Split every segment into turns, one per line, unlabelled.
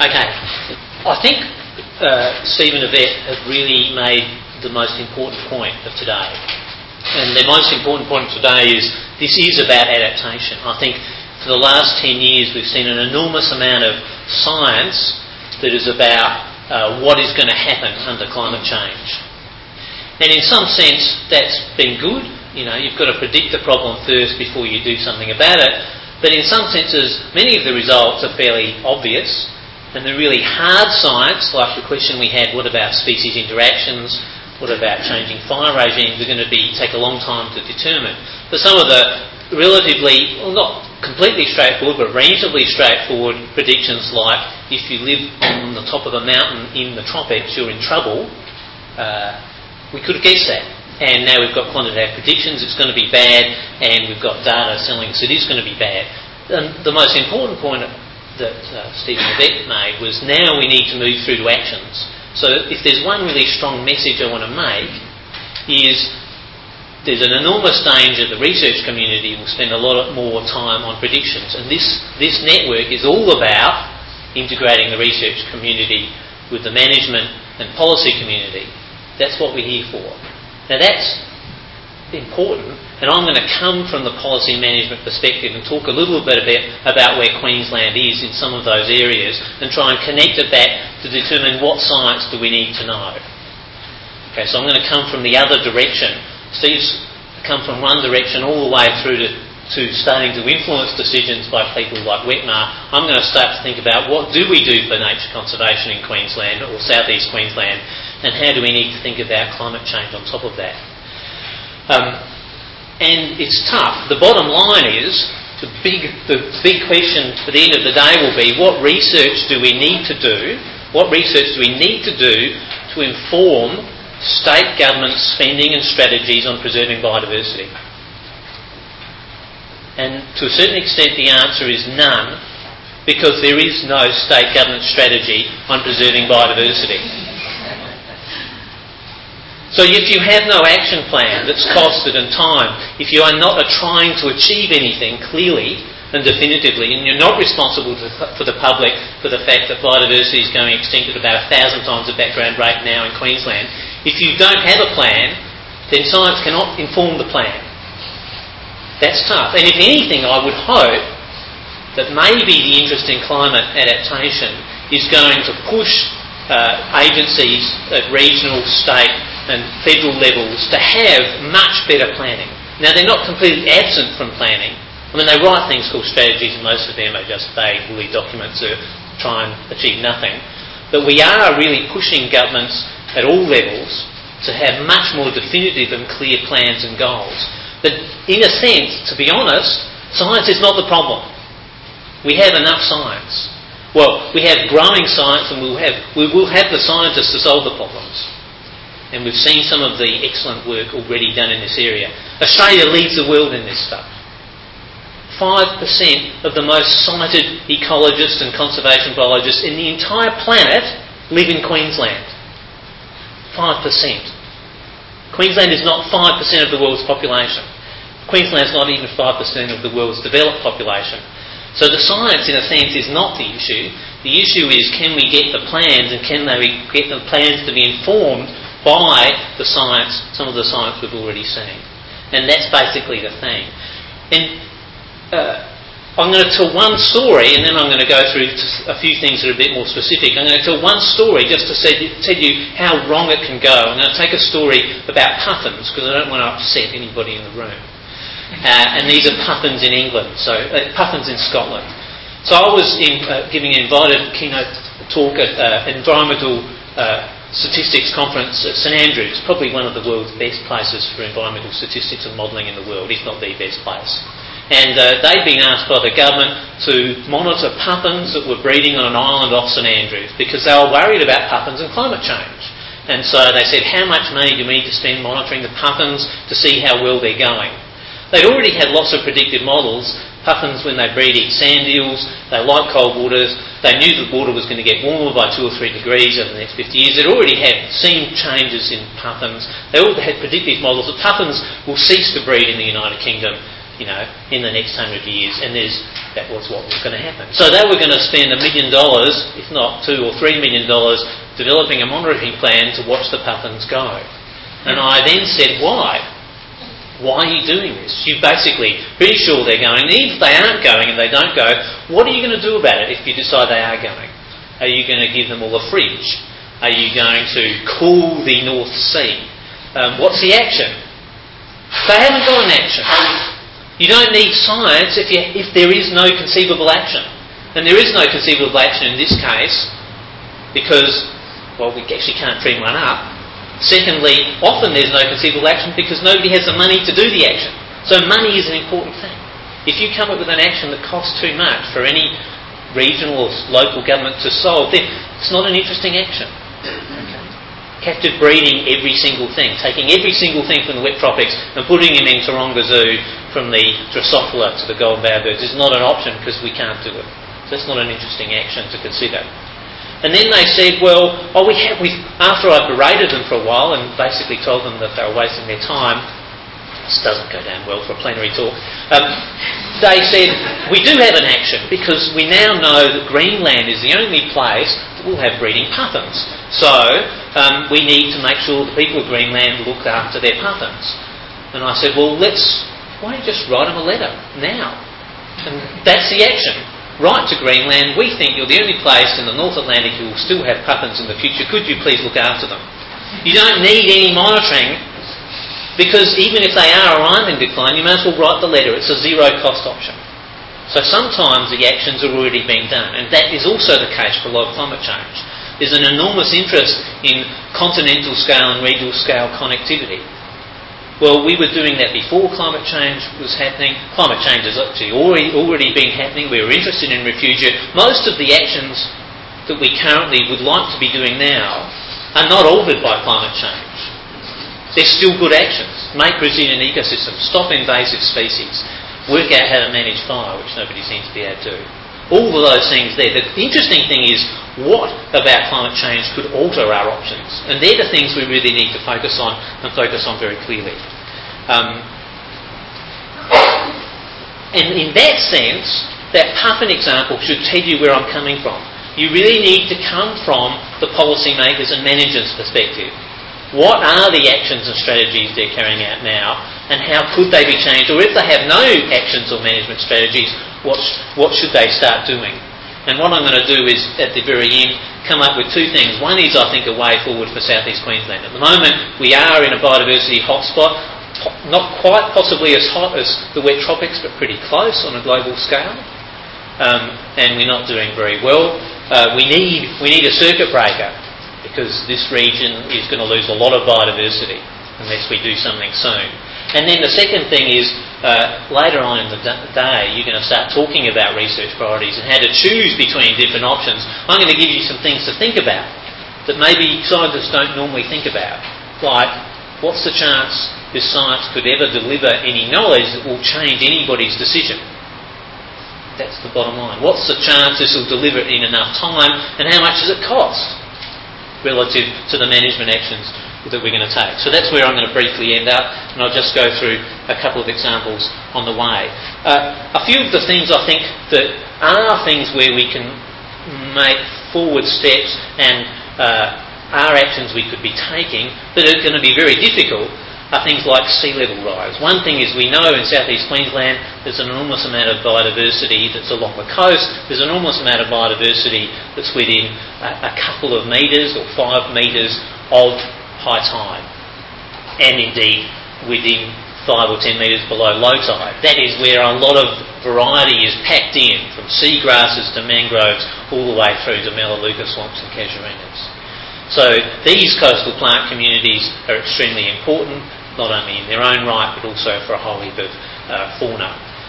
Okay. I think Stephen and Yvette have really made the most important point of today. And the most important point of today is this is about adaptation. I think for the last 10 years we've seen an enormous amount of science that is about what is going to happen under climate change. And in some sense that's been good. You know, you've got to predict the problem first before you do something about it. But in some senses, many of the results are fairly obvious. And the really hard science, like the question we had, what about species interactions, what about changing fire regimes, are going to take a long time to determine. But some of the relatively, well, not completely straightforward, but reasonably straightforward predictions like if you live on the top of a mountain in the tropics, you're in trouble, we could have guessed that. And now we've got quantitative predictions, it's going to be bad, and we've got data telling us it is going to be bad. And the most important point that Stephen and Yvette made was now we need to move through to actions. So if there's one really strong message I want to make is there's an enormous danger the research community will spend a lot more time on predictions, and this network is all about integrating the research community with the management and policy community. That's what we're here for. Now that's important, and I'm going to come from the policy management perspective and talk a little bit about where Queensland is in some of those areas and try and connect it back to determine what science do we need to know. Okay, so I'm going to come from the other direction. Steve's come from one direction all the way through to starting to influence decisions by people like Wetmar. I'm going to start to think about what do we do for nature conservation in Queensland or southeast Queensland, and how do we need to think about climate change on top of that. And it's tough. The bottom line is, the big question at the end of the day will be, what research do we need to do? What research do we need to do to inform state government spending and strategies on preserving biodiversity? And to a certain extent the answer is none, because there is no state government strategy on preserving biodiversity. So if you have no action plan that's costed and time, if you are not trying to achieve anything clearly and definitively, and you're not responsible for the public for the fact that biodiversity is going extinct at about 1,000 times the background rate now in Queensland, if you don't have a plan, then science cannot inform the plan. That's tough. And if anything, I would hope that maybe the interest in climate adaptation is going to push agencies at regional, state and federal levels to have much better planning. Now, they're not completely absent from planning. I mean, they write things called strategies, and most of them are just vague, woolly documents that try and achieve nothing. But we are really pushing governments at all levels to have much more definitive and clear plans and goals. But in a sense, to be honest, science is not the problem. We have enough science. Well, we have growing science, and we will have the scientists to solve the problems. And we've seen some of the excellent work already done in this area. Australia leads the world in this stuff. 5% of the most cited ecologists and conservation biologists in the entire planet live in Queensland. 5%. Queensland is not 5% of the world's population. Queensland's not even 5% of the world's developed population. So the science, in a sense, is not the issue. The issue is, can we get the plans, and can they get the plans to be informed by the science, some of the science we've already seen. And that's basically the thing. And I'm going to tell one story, and then I'm going to go through a few things that are a bit more specific. I'm going to tell one story just to tell you how wrong it can go. I'm going to take a story about puffins, because I don't want to upset anybody in the room. And these are puffins in England, so puffins in Scotland. So I was giving an invited keynote talk at environmental statistics conference at St Andrews, probably one of the world's best places for environmental statistics and modelling in the world, if not the best place. And they'd been asked by the government to monitor puffins that were breeding on an island off St Andrews because they were worried about puffins and climate change. And so they said, how much money do we need to spend monitoring the puffins to see how well they're going? They'd already had lots of predictive models. Puffins, when they breed, eat sand eels. They like cold waters. They knew the water was going to get warmer by 2 or 3 degrees over the next 50 years. They'd already seen changes in puffins. They all had predictive models that puffins will cease to breed in the United Kingdom, in the next 100 years. And there's that was what was going to happen. So they were going to spend $1 million, if not $2 or $3 million, developing a monitoring plan to watch the puffins go. And I then said, why? Why are you doing this? You're basically pretty sure they're going. And even if they aren't going and they don't go, what are you going to do about it if you decide they are going? Are you going to give them all a fridge? Are you going to cool the North Sea? What's the action? They haven't got an action. You don't need science if there is no conceivable action. And there is no conceivable action in this case because, well, we actually can't dream one up. Secondly, often there's no conceivable action because nobody has the money to do the action. So money is an important thing. If you come up with an action that costs too much for any regional or local government to solve, then it's not an interesting action. Okay. Captive breeding every single thing, taking every single thing from the wet tropics and putting them in Taronga Zoo from the Drosophila to the golden bowerbirds is not an option because we can't do it. So that's not an interesting action to consider. And then they said, well, after I berated them for a while and basically told them that they were wasting their time, this doesn't go down well for a plenary talk, they said, we do have an action because we now know that Greenland is the only place that will have breeding puffins. So we need to make sure the people of Greenland look after their puffins. And I said, well, why don't you just write them a letter now? And that's the action. Write to Greenland, we think you're the only place in the North Atlantic who will still have puffins in the future. Could you please look after them? You don't need any monitoring because even if they are or aren't in decline, you may as well write the letter. It's a zero-cost option. So sometimes the actions are already being done, and that is also the case for a lot of climate change. There's an enormous interest in continental scale and regional scale connectivity. Well, we were doing that before climate change was happening. Climate change has actually already been happening. We were interested in Refugia. Most of the actions that we currently would like to be doing now are not altered by climate change. They're still good actions. Make resilient ecosystems, stop invasive species, work out how to manage fire, which nobody seems to be able to do. All of those things there. The interesting thing is, what about climate change could alter our options? And they're the things we really need to focus on and focus on very clearly. And in that sense, that puffin example should tell you where I'm coming from. You really need to come from the policymakers and managers' perspective. What are the actions and strategies they're carrying out now, and how could they be changed? Or if they have no actions or management strategies, what should they start doing? And what I'm going to do is, at the very end, come up with two things. One is, I think, a way forward for South East Queensland. At the moment, we are in a biodiversity hotspot, not quite possibly as hot as the wet tropics, but pretty close on a global scale. And we're not doing very well. We need a circuit breaker, because this region is going to lose a lot of biodiversity unless we do something soon. And then the second thing is, later on in the day, you're going to start talking about research priorities and how to choose between different options. I'm going to give you some things to think about that maybe scientists don't normally think about. Like, what's the chance this science could ever deliver any knowledge that will change anybody's decision? That's the bottom line. What's the chance this will deliver it in enough time, and how much does it cost relative to the management actions that we're going to take? So that's where I'm going to briefly end up, and I'll just go through a couple of examples on the way. A few of the things I think that are things where we can make forward steps and are actions we could be taking that are going to be very difficult are things like sea level rise. One thing is, we know in South East Queensland there's an enormous amount of biodiversity that's along the coast. There's an enormous amount of biodiversity that's within a couple of metres or 5 metres of high tide, and indeed within 5 or 10 metres below low tide. That is where a lot of variety is packed in, from seagrasses to mangroves all the way through to melaleuca swamps and casuarinas. So these coastal plant communities are extremely important, not only in their own right but also for a whole heap of fauna.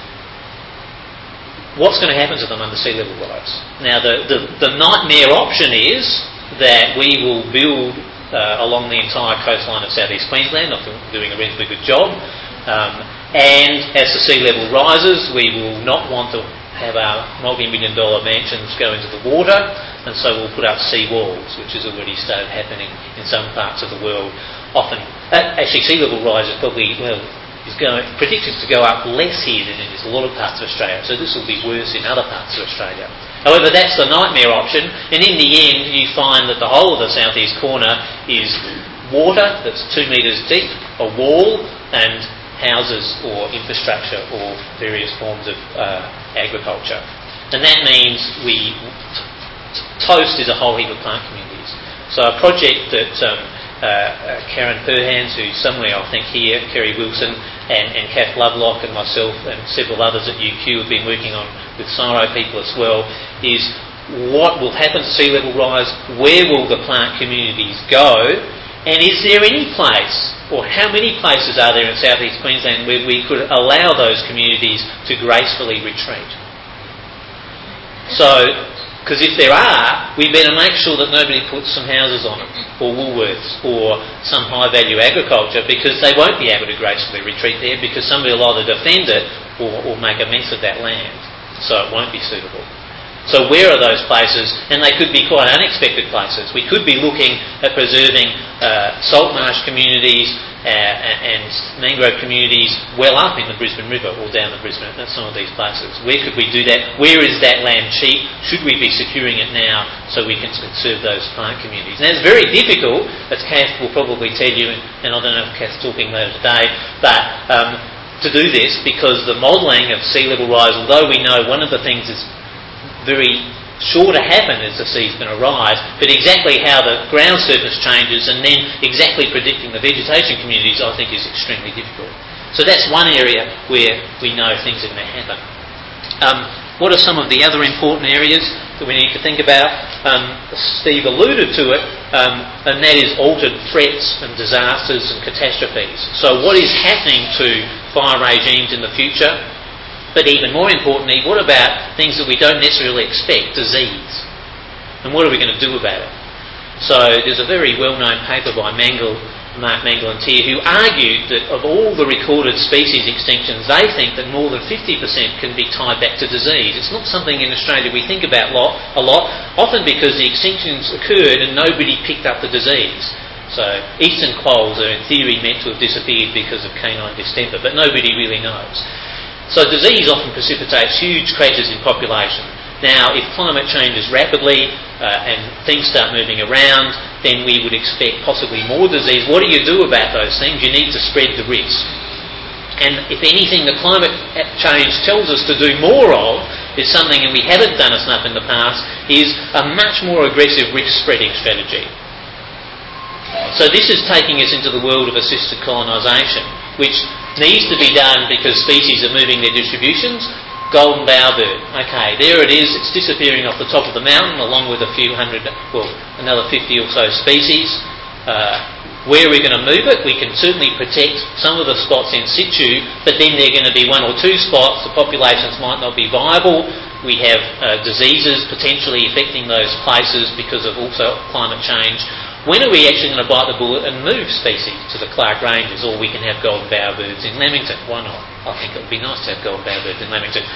What's going to happen to them under sea level rise? Now the nightmare option is that we will build along the entire coastline of South East Queensland. I think we're doing a reasonably good job. And as the sea level rises, we will not want to have our multi-million-dollar mansions go into the water, and so we'll put up sea walls, which has already started happening in some parts of the world. Often, actually, sea level rise is probably, well, is predicted to go up less here than it is a lot of parts of Australia. So this will be worse in other parts of Australia. However, that's the nightmare option, and in the end you find that the whole of the southeast corner is water that's 2 metres deep, a wall, and houses or infrastructure or various forms of agriculture. And that means toast is a whole heap of plant communities. So a project that Karen Perhans, who's somewhere I think here, Kerry Wilson and Kath Lovelock and myself and several others at UQ have been working on with CSIRO people as well, is what will happen to sea level rise, where will the plant communities go, and is there any place, or how many places are there in South East Queensland where we could allow those communities to gracefully retreat? So, because if there are, we better make sure that nobody puts some houses on it, or Woolworths, or some high-value agriculture, because they won't be able to gracefully retreat there, because somebody will either defend it or make a mess of that land, so it won't be suitable. So where are those places? And they could be quite unexpected places. We could be looking at preserving salt marsh communities and mangrove communities well up in the Brisbane River or down the Brisbane at some of these places. Where could we do that? Where is that land cheap? Should we be securing it now so we can conserve those plant communities? And it's very difficult, as Kath will probably tell you, and I don't know if Kath's talking later today, but to do this, because the modelling of sea level rise, although we know one of the things is very sure to happen as the sea's going to rise, but exactly how the ground surface changes and then exactly predicting the vegetation communities, I think, is extremely difficult. So that's one area where we know things are going to happen. What are some of the other important areas that we need to think about? Steve alluded to it, and that is altered threats and disasters and catastrophes. So what is happening to fire regimes in the future? But even more importantly, what about things that we don't necessarily expect, disease? And what are we going to do about it? So there's a very well-known paper by Mark Manglantier, who argued that of all the recorded species extinctions, they think that more than 50% can be tied back to disease. It's not something in Australia we think about a lot, often because the extinctions occurred and nobody picked up the disease. So eastern quolls are in theory meant to have disappeared because of canine distemper, but nobody really knows. So disease often precipitates huge crashes in population. Now, if climate changes rapidly and things start moving around, then we would expect possibly more disease. What do you do about those things? You need to spread the risk. And if anything, the climate change tells us to do more of is something, and we haven't done enough in the past, is a much more aggressive risk spreading strategy. So this is taking us into the world of assisted colonisation, which needs to be done because species are moving their distributions. Golden bowerbird. Okay, there it is. It's disappearing off the top of the mountain along with a few hundred, another 50 or so species. Where are we going to move it? We can certainly protect some of the spots in situ, but then there are going to be 1 or 2 spots. The populations might not be viable. We have diseases potentially affecting those places because of also climate change. When are we actually going to bite the bullet and move species to the Clark Ranges, or we can have golden bowerbirds in Lamington? Why not? I think it would be nice to have golden bowerbirds in Lamington.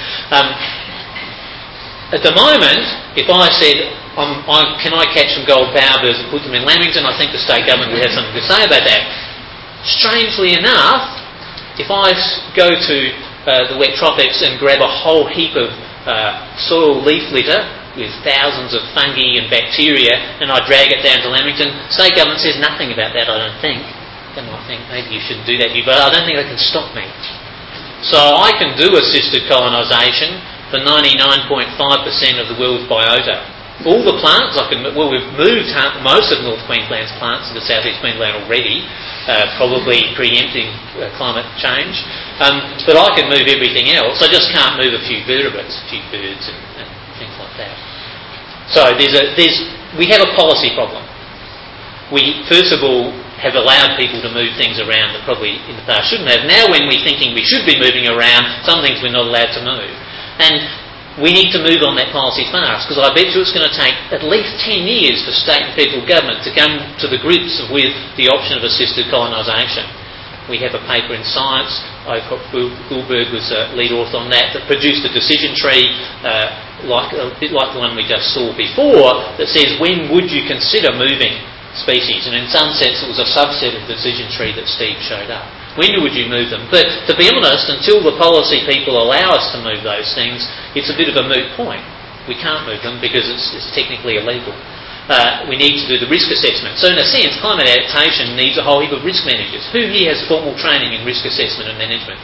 At the moment, if I said, can I catch some golden bowerbirds and put them in Lamington, I think the state government would have something to say about that. Strangely enough, if I go to the wet tropics and grab a whole heap of soil leaf litter with thousands of fungi and bacteria, and I drag it down to Lamington, state government says nothing about that, I don't think. They might think maybe you shouldn't do that, but I don't think they can stop me. So I can do assisted colonisation for 99.5% of the world's biota. All the plants we've moved most of North Queensland's plants into South East Queensland already, probably preempting climate change. But I can move everything else. I just can't move a few vertebrates, a few birds and things like that. So we have a policy problem. We, first of all, have allowed people to move things around that probably in the past shouldn't have. Now when we're thinking we should be moving around, some things we're not allowed to move. And we need to move on that policy fast, because I bet you it's going to take at least 10 years for state and federal government to come to the grips with the option of assisted colonisation. We have a paper in Science, Goldberg was a lead author on that produced a decision tree, a bit like the one we just saw before, that says when would you consider moving species, and in some sense it was a subset of the decision tree that Steve showed up. When would you move them? But to be honest, until the policy people allow us to move those things, it's a bit of a moot point. We can't move them because it's technically illegal. We need to do the risk assessment. So in a sense, climate adaptation needs a whole heap of risk managers. Who here has formal training in risk assessment and management?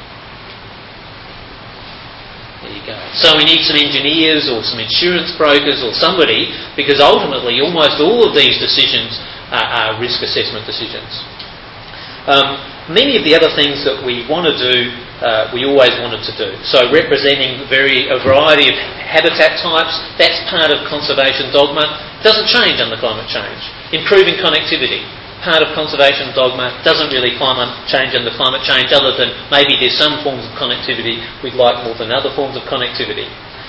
There you go. So we need some engineers or some insurance brokers or somebody, because ultimately almost all of these decisions are risk assessment decisions. Many of the other things that we want to do, we always wanted to do. So representing a variety of habitat types, that's part of conservation dogma. Doesn't change under climate change. Improving connectivity, part of conservation dogma, doesn't really change under climate change, other than maybe there's some forms of connectivity we'd like more than other forms of connectivity.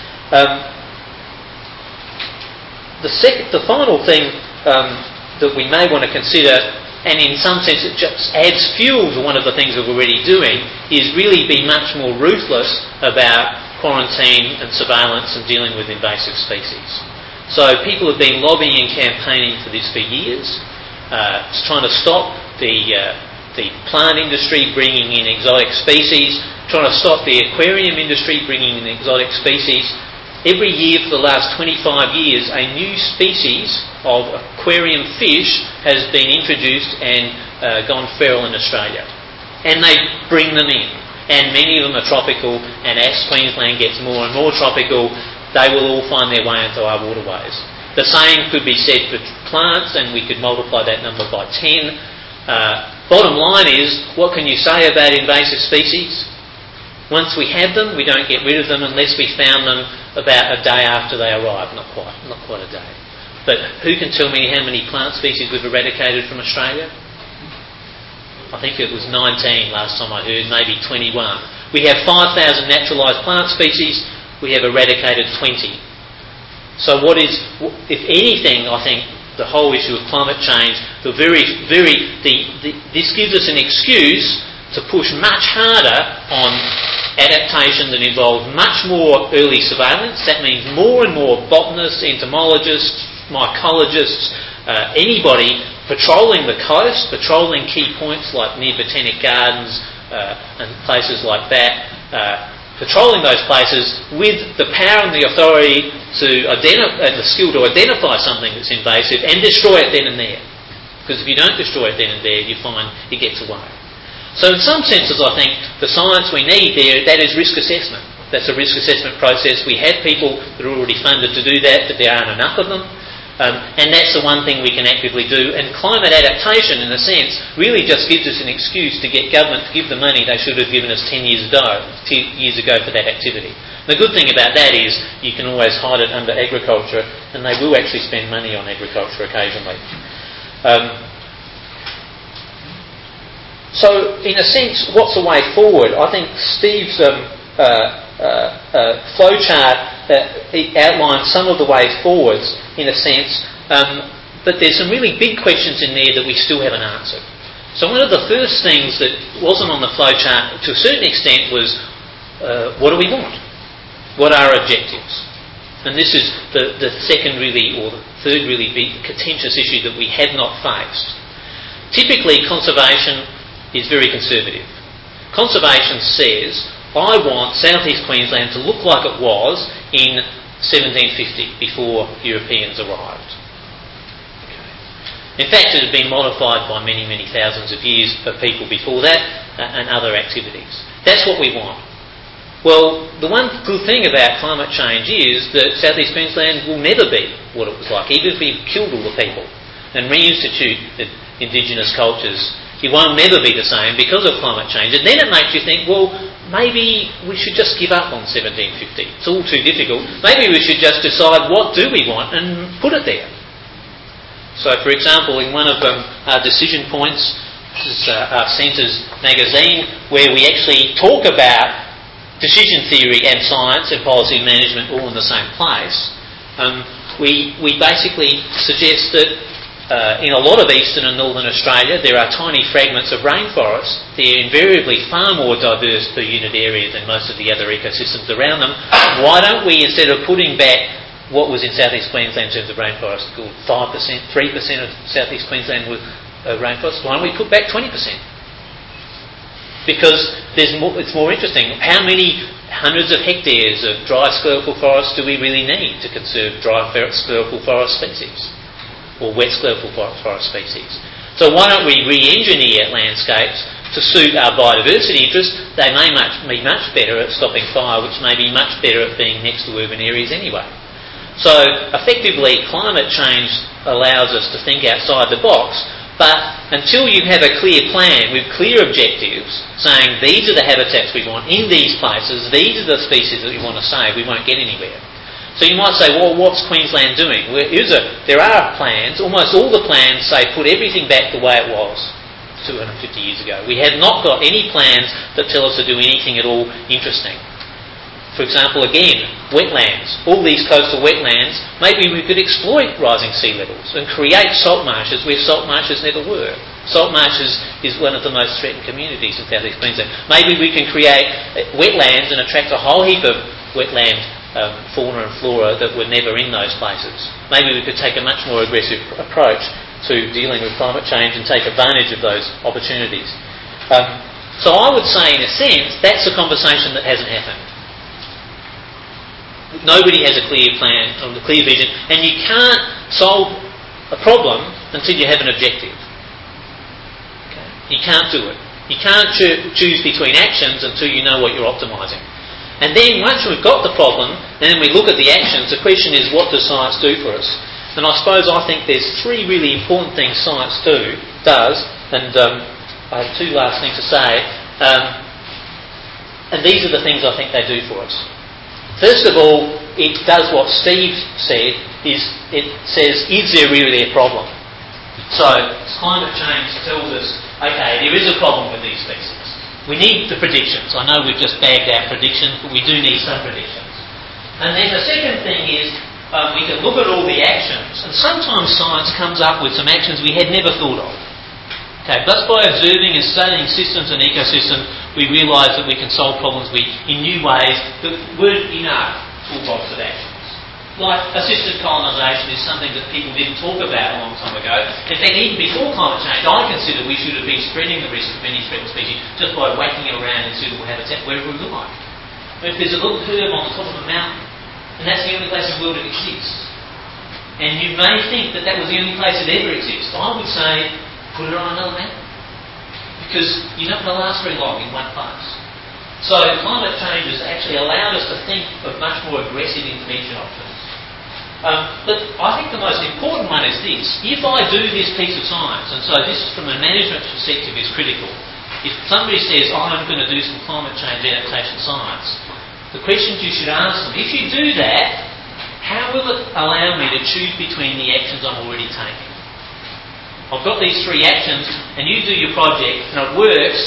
The final thing that we may want to consider, and in some sense it just adds fuel to one of the things that we're already doing, is really be much more ruthless about quarantine and surveillance and dealing with invasive species. So people have been lobbying and campaigning for this for years. It's trying to stop the plant industry bringing in exotic species, trying to stop the aquarium industry bringing in exotic species. Every year for the last 25 years, a new species of aquarium fish has been introduced and gone feral in Australia. And they bring them in. And many of them are tropical, and as Queensland gets more and more tropical, they will all find their way into our waterways. The same could be said for plants, and we could multiply that number by 10. Bottom line is, what can you say about invasive species? Once we have them, we don't get rid of them unless we found them about a day after they arrive. Not quite a day. But who can tell me how many plant species we've eradicated from Australia? I think it was 19 last time I heard, maybe 21. We have 5,000 naturalised plant species. We have eradicated 20. So if anything, I think the whole issue of climate change, this gives us an excuse to push much harder on adaptation that involves much more early surveillance. That means more and more botanists, entomologists, mycologists, anybody patrolling the coast, patrolling key points like near Botanic Gardens and places like that, patrolling those places with the power and the authority and the skill to identify something that's invasive and destroy it then and there. Because if you don't destroy it then and there, you find it gets away. So in some senses, I think the science we need there, that is risk assessment. That's a risk assessment process. We have people that are already funded to do that, but there aren't enough of them. And that's the one thing we can actively do. And climate adaptation, in a sense, really just gives us an excuse to get government to give the money they should have given us 10 years ago for that activity. The good thing about that is you can always hide it under agriculture, and they will actually spend money on agriculture occasionally. So, in a sense, what's the way forward? I think Steve's flowchart outlines some of the ways forwards, in a sense, but there's some really big questions in there that we still haven't answered. So one of the first things that wasn't on the flowchart, to a certain extent, was what do we want? What are our objectives? And this is the second really, or the third really big contentious issue that we have not faced. Typically, conservation is very conservative. Conservation says, I want South East Queensland to look like it was in 1750, before Europeans arrived. Okay. In fact, it had been modified by many, many thousands of years of people before that and other activities. That's what we want. Well, the one good thing about climate change is that South East Queensland will never be what it was like, even if we killed all the people and reinstitute the indigenous cultures. It won't never be the same because of climate change. And then it makes you think, well, maybe we should just give up on 1750. It's all too difficult. Maybe we should just decide what do we want and put it there. So, for example, in one of our decision points, this is our Centres magazine, where we actually talk about decision theory and science and policy management all in the same place, we basically suggest that in a lot of eastern and northern Australia, there are tiny fragments of rainforest. They're invariably far more diverse per unit area than most of the other ecosystems around them. Why don't we, instead of putting back what was in South East Queensland in terms of rainforest, called 5%, 3% of South East Queensland with rainforest, why don't we put back 20%? because it's more interesting. How many hundreds of hectares of dry sclerophyll forest do we really need to conserve dry sclerophyll forest species or wet sclerophyll forest species? So why don't we re-engineer landscapes to suit our biodiversity interests? They may be much better at stopping fire, which may be much better at being next to urban areas anyway. So effectively, climate change allows us to think outside the box, but until you have a clear plan with clear objectives, saying these are the habitats we want in these places, these are the species that we want to save, we won't get anywhere. So you might say, well, what's Queensland doing? Well, there are plans. Almost all the plans say put everything back the way it was 250 years ago. We have not got any plans that tell us to do anything at all interesting. For example, again, wetlands. All these coastal wetlands, maybe we could exploit rising sea levels and create salt marshes where salt marshes never were. Salt marshes is one of the most threatened communities in South East Queensland. Maybe we can create wetlands and attract a whole heap of wetland fauna and flora that were never in those places. Maybe we could take a much more aggressive approach to dealing with climate change and take advantage of those opportunities. So I would say, in a sense, that's a conversation that hasn't happened. Nobody has a clear plan or a clear vision, and you can't solve a problem until you have an objective. Okay? You can't do it. You can't choose between actions until you know what you're optimising. And then once we've got the problem, and then we look at the actions, the question is, what does science do for us? And I suppose I think there's three really important things science does, and I have two last things to say, and these are the things I think they do for us. First of all, it does what Steve said, it says, is there really a problem? So, climate change tells us, okay, there is a problem with these species. We need the predictions. I know we've just bagged out predictions, but we do need some predictions. And then the second thing is, we can look at all the actions, and sometimes science comes up with some actions we had never thought of. Okay, just by observing and studying systems and ecosystems, we realise that we can solve problems in new ways that weren't in our toolbox of actions. Like assisted colonisation is something that people didn't talk about a long time ago. In fact, even before climate change, I consider we should have been spreading the risk of many threatened species just by whacking it around in suitable habitat wherever we like. If there's a little herb on the top of a mountain, and that's the only place in the world it exists, and you may think that that was the only place it ever exists, I would say, put it on another mountain. Because you're not going to last very long in one place. So climate change has actually allowed us to think of much more aggressive intervention options. But I think the most important one is this. If I do this piece of science, and so this from a management perspective is critical, if somebody says, I'm going to do some climate change adaptation science, the questions you should ask them, if you do that, how will it allow me to choose between the actions I'm already taking? I've got these three actions, and you do your project, and it works.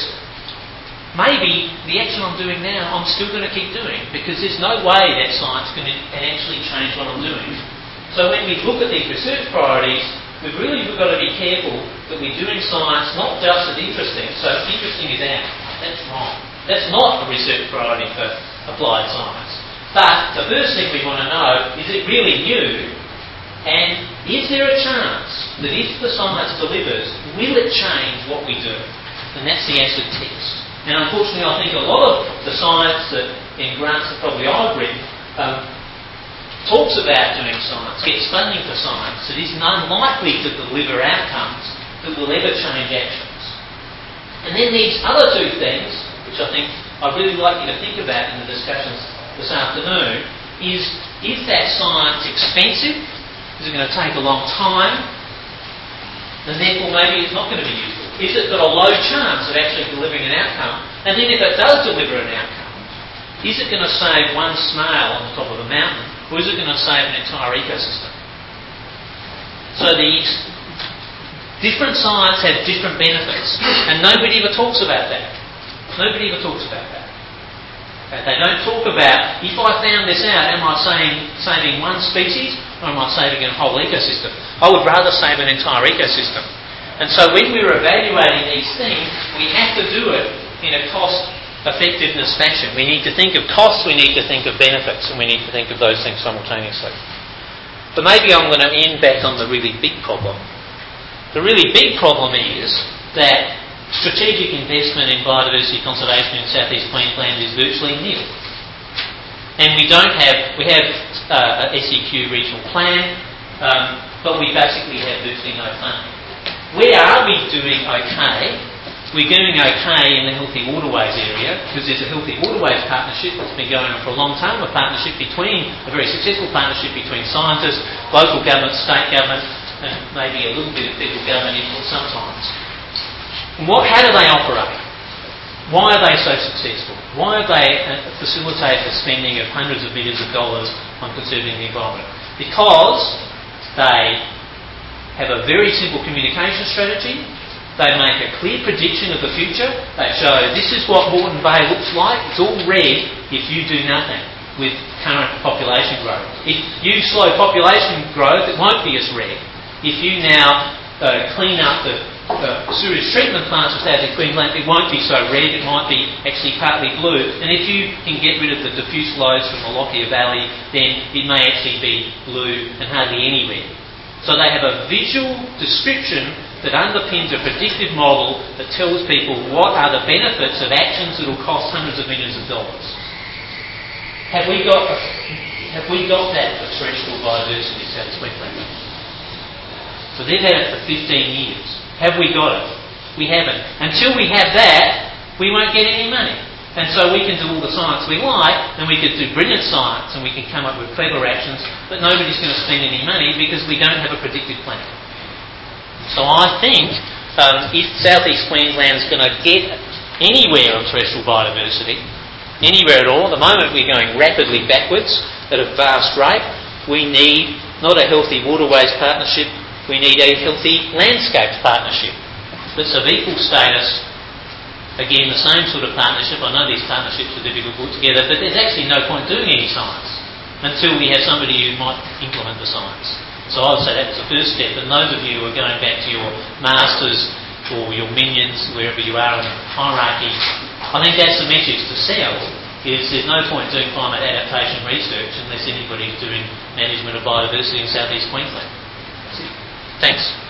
Maybe the action I'm doing now, I'm still going to keep doing, because there's no way that science can actually change what I'm doing. So when we look at these research priorities, we've got to be careful that we're doing science not just as interesting. So interesting is out. That's wrong. That's not a research priority for applied science. But the first thing we want to know, is it really new? And is there a chance that if the science delivers, will it change what we do? And that's the acid test. And unfortunately, I think a lot of the science that in grants that probably I've written talks about doing science, gets funding for science that is unlikely to deliver outcomes that will ever change actions. And then these other two things, which I think I'd really like you to think about in the discussions this afternoon, is that science expensive? Is it going to take a long time? And therefore maybe it's not going to be useful. Is it got a low chance of actually delivering an outcome? And then if it does deliver an outcome, is it going to save one snail on the top of a mountain, or is it going to save an entire ecosystem? So different science have different benefits, and nobody ever talks about that. Nobody ever talks about that. They don't talk about, if I found this out, am I saving one species or am I saving a whole ecosystem? I would rather save an entire ecosystem. And so when we're evaluating these things, we have to do it in a cost-effectiveness fashion. We need to think of costs, we need to think of benefits, and we need to think of those things simultaneously. But maybe I'm going to end back on the really big problem. The really big problem is that strategic investment in biodiversity conservation in South East Queensland is virtually nil. And we have a SEQ regional plan, but we basically have virtually no funding. Where are we doing okay? We're doing okay in the Healthy Waterways area because there's a Healthy Waterways partnership that's been going on for a long time, a very successful partnership between scientists, local government, state government, and maybe a little bit of federal government input sometimes. How do they operate? Why are they so successful? Why have they facilitated the spending of hundreds of millions of dollars on conserving the environment? Because they have a very simple communication strategy. They make a clear prediction of the future. They show this is what Moreton Bay looks like. It's all red if you do nothing with current population growth. If you slow population growth, it won't be as red. If you now clean up the sewage treatment plants of South East Queensland, it won't be so red. It might be actually partly blue. And if you can get rid of the diffuse loads from the Lockyer Valley, then it may actually be blue and hardly any red. So they have a visual description that underpins a predictive model that tells people what are the benefits of actions that will cost hundreds of millions of dollars. Have we got that for terrestrial biodiversity in South East Queensland? So they've had it for 15 years. Have we got it? We haven't. Until we have that, we won't get any money. And so we can do all the science we like, and we can do brilliant science, and we can come up with clever actions, but nobody's going to spend any money because we don't have a predictive plan. So I think if South East Queensland is going to get anywhere on terrestrial biodiversity, anywhere at all, at the moment we're going rapidly backwards at a vast rate. We need not a Healthy Waterways partnership, we need a Healthy Landscapes partnership that's of equal status. Again, the same sort of partnership. I know these partnerships are difficult to put together, but there's actually no point doing any science until we have somebody who might implement the science. So I would say that's the first step. And those of you who are going back to your masters or your minions, wherever you are in the hierarchy, I think that's the message to sell, is there's no point doing climate adaptation research unless anybody's doing management of biodiversity in South East Queensland. Thanks.